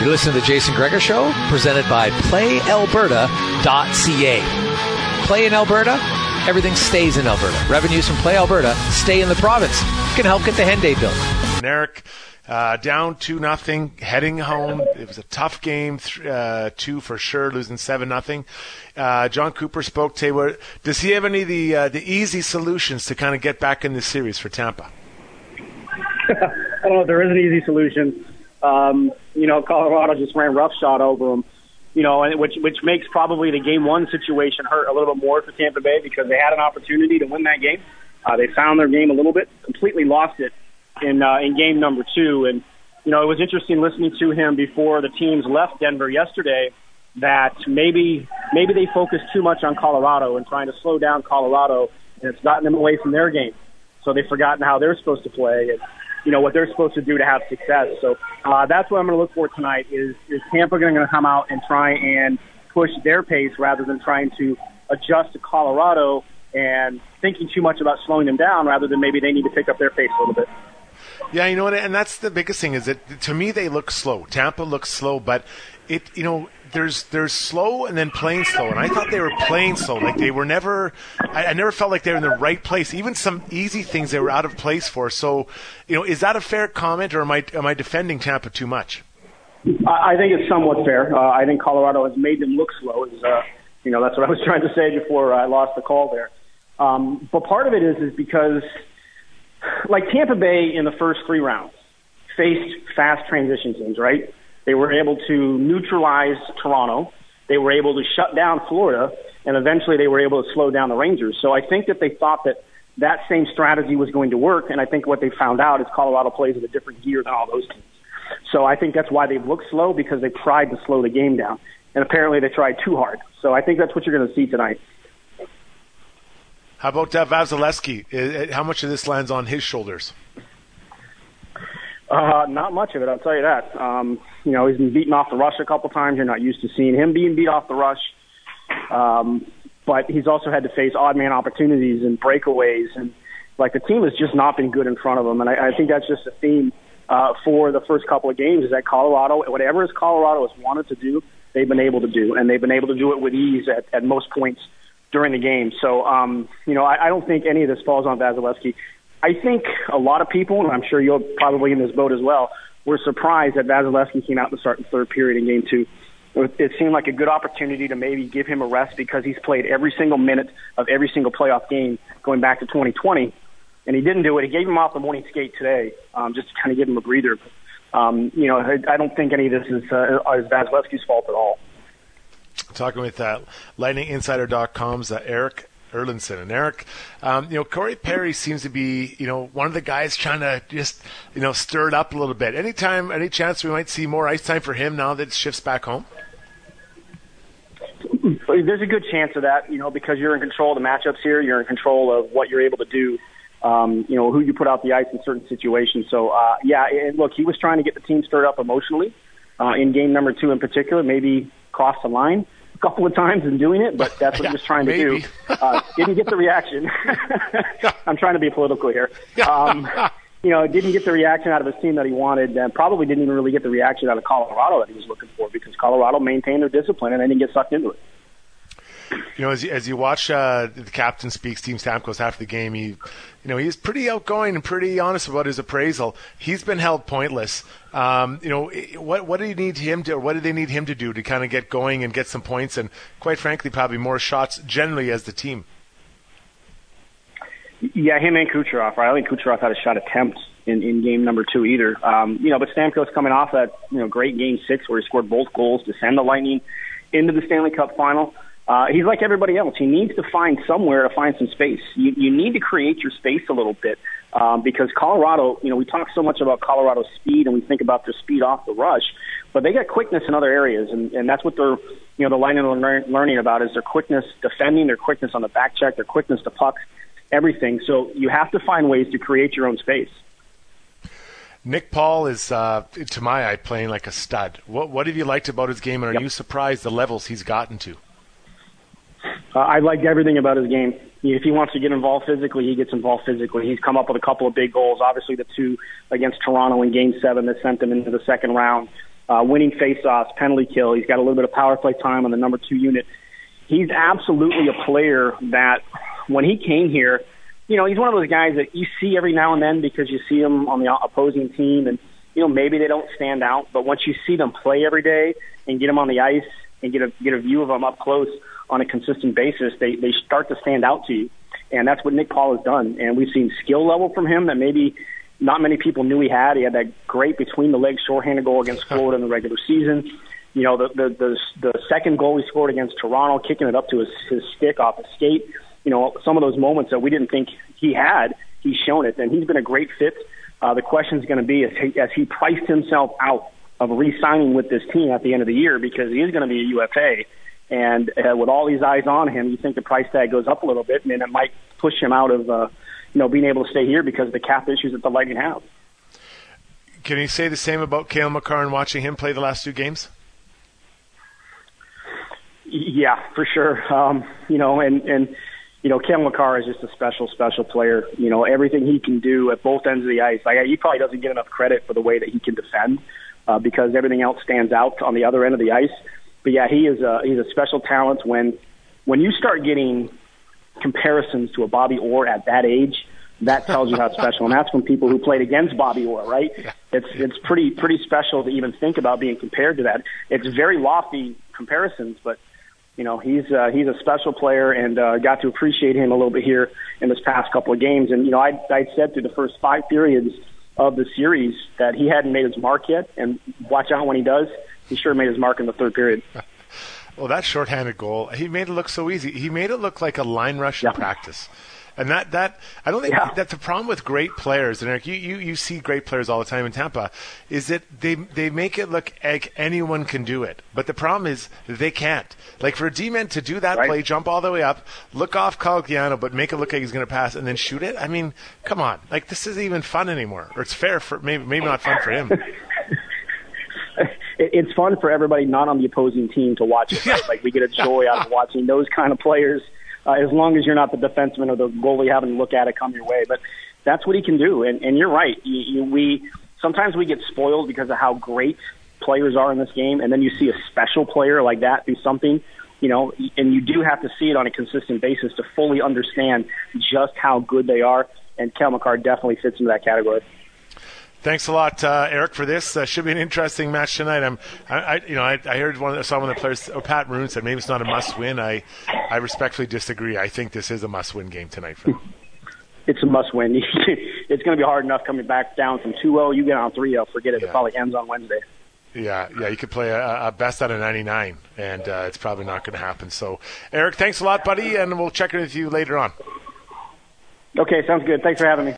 You listen to the Jason Gregor Show, presented by PlayAlberta.ca. Play in Alberta, everything stays in Alberta. Revenues from Play Alberta stay in the province. You can help get the Henday built. Eric, down 2-0, heading home. It was a tough game, 2 for sure, losing 7-0. John Cooper spoke to. Does he have any of the easy solutions to kind of get back in this series for Tampa? I don't know if there is an easy solution. Colorado just ran roughshod over them. Which makes probably the Game 1 situation hurt a little bit more for Tampa Bay because they had an opportunity to win that game. They found their game a little bit, completely lost it in Game number 2. And, it was interesting listening to him before the teams left Denver yesterday that maybe they focused too much on Colorado and trying to slow down Colorado, and it's gotten them away from their game. So they've forgotten how they're supposed to play and, what they're supposed to do to have success. So that's what I'm going to look for tonight is Tampa going to come out and try and push their pace rather than trying to adjust to Colorado and thinking too much about slowing them down rather than maybe they need to pick up their pace a little bit. Yeah, you know what, and that's the biggest thing is that to me they look slow. Tampa looks slow, but there's slow and then playing slow, and I thought they were playing slow. Like they were never, I never felt like they were in the right place. Even some easy things they were out of place for. So, is that a fair comment, or am I defending Tampa too much? I think it's somewhat fair. I think Colorado has made them look slow. That's what I was trying to say before I lost the call there. But part of it is because, like Tampa Bay in the first 3 rounds faced fast transition teams, right? They were able to neutralize Toronto. They were able to shut down Florida, and eventually they were able to slow down the Rangers. So I think that they thought that same strategy was going to work, and I think what they found out is Colorado plays in a different gear than all those teams. So I think that's why they've looked slow, because they tried to slow the game down, and apparently they tried too hard. So I think that's what you're going to see tonight. How about Vasilevsky? How much of this lands on his shoulders? Not much of it, I'll tell you that. He's been beaten off the rush a couple times. You're not used to seeing him being beat off the rush. But he's also had to face odd man opportunities and breakaways. And, the team has just not been good in front of him. And I think that's just a theme for the first couple of games is that Colorado, whatever Colorado has wanted to do, they've been able to do. And they've been able to do it with ease at most points during the game. So, I don't think any of this falls on Vasilevsky. I think a lot of people, and I'm sure you're probably in this boat as well, were surprised that Vasilevsky came out to start the third period in Game 2. It seemed like a good opportunity to maybe give him a rest because he's played every single minute of every single playoff game going back to 2020, and he didn't do it. He gave him off the morning skate today just to kind of give him a breather. I don't think any of this is Vasilevsky's fault at all. Talking with LightningInsider.com's Eric Erlandson. And Eric, Corey Perry seems to be, one of the guys trying to just, stir it up a little bit. Any chance we might see more ice time for him now that it shifts back home? There's a good chance of that, because you're in control of the matchups here. You're in control of what you're able to do, who you put out the ice in certain situations. So, look, he was trying to get the team stirred up emotionally in Game number 2 in particular, maybe cross the line a couple of times in doing it, but that's what he was trying to do. Didn't get the reaction. I'm trying to be political here. Didn't get the reaction out of his team that he wanted, and probably didn't even really get the reaction out of Colorado that he was looking for because Colorado maintained their discipline and they didn't get sucked into it. As you watch the captain speak, Steve Stamkos, after the game, he's pretty outgoing and pretty honest about his appraisal. He's been held pointless. What do you need him to, or what do they need him to do to kind of get going and get some points and, quite frankly, probably more shots generally as the team? Yeah, him and Kucherov. Right? I don't think Kucherov had a shot attempt in Game number 2 either. But Stamkos coming off that great Game 6 where he scored both goals to send the Lightning into the Stanley Cup final. He's like everybody else. He needs to find somewhere to find some space. You need to create your space a little bit because Colorado, we talk so much about Colorado's speed and we think about their speed off the rush, but they got quickness in other areas, and that's what they're, the Lightning are learning about is their quickness defending, their quickness on the back check, their quickness to puck, everything. So you have to find ways to create your own space. Nick Paul is, to my eye, playing like a stud. What have you liked about his game, and are you surprised the levels he's gotten to? I like everything about his game. If he wants to get involved physically, he gets involved physically. He's come up with a couple of big goals. Obviously, the 2 against Toronto in Game 7 that sent them into the second round. winning faceoffs, penalty kill. He's got a little bit of power play time on the number 2 unit. He's absolutely a player that when he came here, he's one of those guys that you see every now and then because you see him on the opposing team and, maybe they don't stand out. But once you see them play every day and get them on the ice and get a view of them up close on a consistent basis, they start to stand out to you. And that's what Nick Paul has done. And we've seen skill level from him that maybe not many people knew he had. He had that great between-the-legs shorthanded goal against Florida in the regular season. The second goal he scored against Toronto, kicking it up to his stick off his skate. Some of those moments that we didn't think he had, he's shown it. And he's been a great fit. The question is going to be as he priced himself out of re-signing with this team at the end of the year, because he is going to be a UFA. And with all these eyes on him, you think the price tag goes up a little bit, and then it might push him out of being able to stay here because of the cap issues that the Lightning have. Can you say the same about Cale Makar and watching him play the last 2 games? Yeah, for sure. Cale Makar is just a special player. Everything he can do at both ends of the ice. He probably doesn't get enough credit for the way that he can defend because everything else stands out on the other end of the ice. But yeah, he's a special talent. When you start getting comparisons to a Bobby Orr at that age, that tells you how special. And that's from people who played against Bobby Orr, right? It's pretty special to even think about being compared to that. It's very lofty comparisons, but he's a special player, and got to appreciate him a little bit here in this past couple of games. And I said through the first 5 periods of the series that he hadn't made his mark yet, and watch out when he does. He sure made his mark in the 3rd period. Well, that shorthanded goal, he made it look so easy. He made it look like a line rush in practice. And that I don't think that's the problem with great players. And Eric, you see great players all the time in Tampa, is that they make it look like anyone can do it. But the problem is they can't. Like for a D-man to do that play, jump all the way up, look off Cogliano, but make it look like he's going to pass and then shoot it. I mean, come on. Like this isn't even fun anymore. Or it's fair for maybe not fun for him. It's fun for everybody not on the opposing team to watch it. Right? Like we get a joy out of watching those kind of players. As long as you're not the defenseman or the goalie having to look at it come your way. But that's what he can do. And you're right. Sometimes we get spoiled because of how great players are in this game, and then you see a special player like that do something, and you do have to see it on a consistent basis to fully understand just how good they are. And Cale Makar definitely fits into that category. Thanks a lot, Eric, for this. Should be an interesting match tonight. I heard saw one of the players, Pat Maroon, said maybe it's not a must-win. I respectfully disagree. I think this is a must-win game tonight for them. It's a must-win. It's going to be hard enough coming back down from 2-0. You get on 3-0, forget it. Yeah. It probably ends on Wednesday. Yeah, you could play a best out of 99, and it's probably not going to happen. So, Eric, thanks a lot, buddy, and we'll check in with you later on. Okay, sounds good. Thanks for having me.